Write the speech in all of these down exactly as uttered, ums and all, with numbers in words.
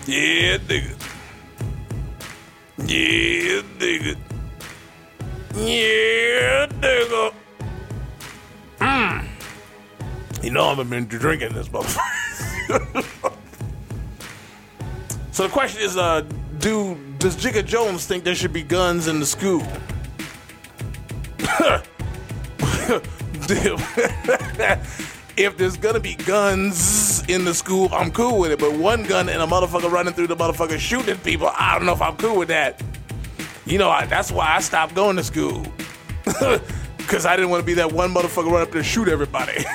Yeah, nigga. Yeah, nigga. Yeah, nigga. Mm. You know I've been drinking this motherfucker. So the question is, uh, do does Jigga Jones think there should be guns in the school? If there's gonna be guns in the school, I'm cool with it. But one gun and a motherfucker running through the motherfucker shooting people, I don't know if I'm cool with that. You know, I, that's why I stopped going to school. Because I didn't want to be that one motherfucker run up there and shoot everybody.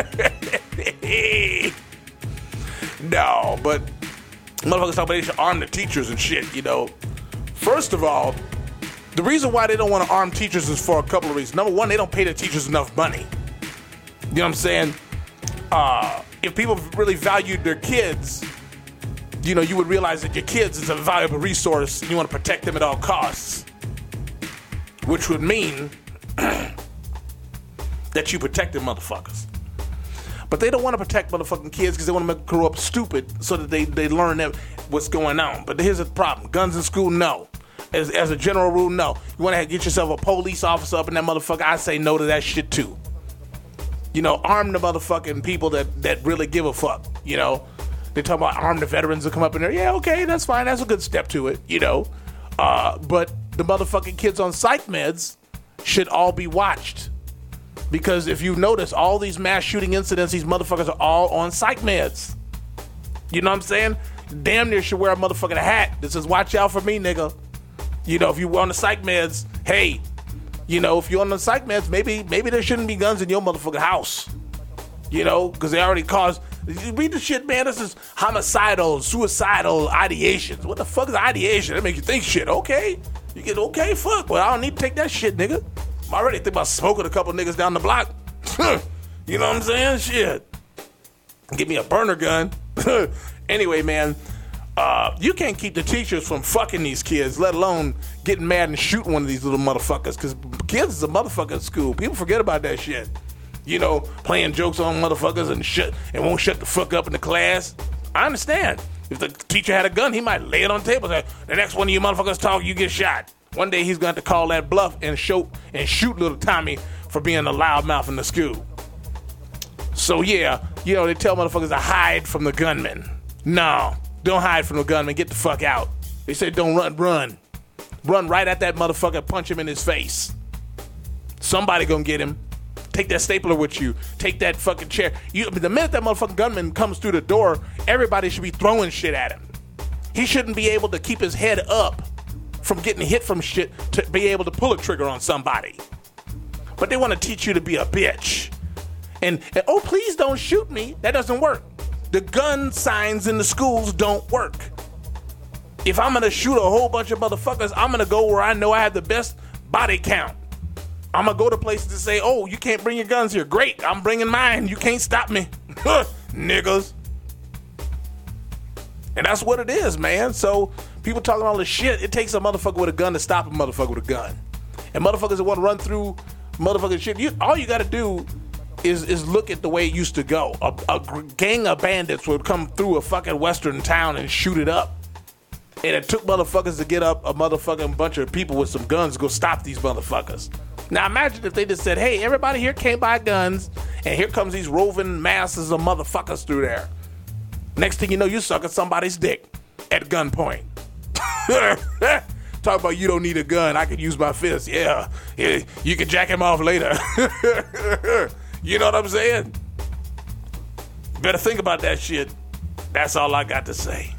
No, but motherfuckers talk about they should arm the teachers and shit, you know. First of all, the reason why they don't want to arm teachers is for a couple of reasons. Number one, they don't pay the teachers enough money. You know what I'm saying? Uh, if people really valued their kids, you know, you would realize that your kids is a valuable resource and you want to protect them at all costs. Which would mean that you protect them motherfuckers. But they don't want to protect motherfucking kids because they want to make them grow up stupid so that they, they learn that what's going on. But here's the problem. Guns in school, no. As, as a general rule, no. You want to get yourself a police officer up in that motherfucker, I say no to that shit too. You know, arm the motherfucking people that, that really give a fuck, you know. They talk about arm the veterans that come up in there. Yeah, okay, that's fine. That's a good step to it, you know. Uh, but the motherfucking kids on psych meds should all be watched. Because if you notice, all these mass shooting incidents, these motherfuckers are all on psych meds. You know what I'm saying? Damn near should wear a motherfucking hat that says, watch out for me, nigga. You know, if you on the psych meds, hey, you know, if you're on the psych meds, maybe maybe there shouldn't be guns in your motherfucking house. You know, because they already caused, read the shit, man, this is homicidal, suicidal ideations. What the fuck is ideation? That make you think shit, okay? You get, okay, fuck, well, I don't need to take that shit, nigga. I'm already thinking about smoking a couple niggas down the block. You know what I'm saying? Shit. Give me a burner gun. Anyway, man, uh, you can't keep the teachers from fucking these kids, let alone getting mad and shooting one of these little motherfuckers. Because kids is a motherfucker at school. People forget about that shit. You know, playing jokes on motherfuckers and shit and won't shut the fuck up in the class. I understand. If the teacher had a gun, he might lay it on the table and say, the next one of you motherfuckers talk, you get shot. One day he's going to have to call that bluff and show and shoot little Tommy for being a loudmouth in the school. So yeah, you know, they tell motherfuckers to hide from the gunman. No, don't hide from the gunman. Get the fuck out. They say don't run, run. Run right at that motherfucker, punch him in his face. Somebody gonna get him. Take that stapler with you. Take that fucking chair. You, the minute that motherfucking gunman comes through the door, everybody should be throwing shit at him. He shouldn't be able to keep his head up from getting hit from shit to be able to pull a trigger on somebody. But they want to teach you to be a bitch. And, and, oh, please don't shoot me. That doesn't work. The gun signs in the schools don't work. If I'm going to shoot a whole bunch of motherfuckers, I'm going to go where I know I have the best body count. I'm going to go to places to say, oh, you can't bring your guns here. Great, I'm bringing mine. You can't stop me. Niggas. And that's what it is, man. So people talking all this shit. It takes a motherfucker with a gun to stop a motherfucker with a gun. And motherfuckers that want to run through motherfucking shit, you, all you got to do is is look at the way it used to go. A, a gang of bandits would come through a fucking western town and shoot it up. And it took motherfuckers to get up a motherfucking bunch of people with some guns to go stop these motherfuckers. Now imagine if they just said, hey, everybody here came by guns, and here comes these roving masses of motherfuckers through there. Next thing you know, you sucking somebody's dick at gunpoint. Talk about you don't need a gun. I can use my fist. Yeah, yeah, you can jack him off later. You know what I'm saying? Better think about that shit. That's all I got to say.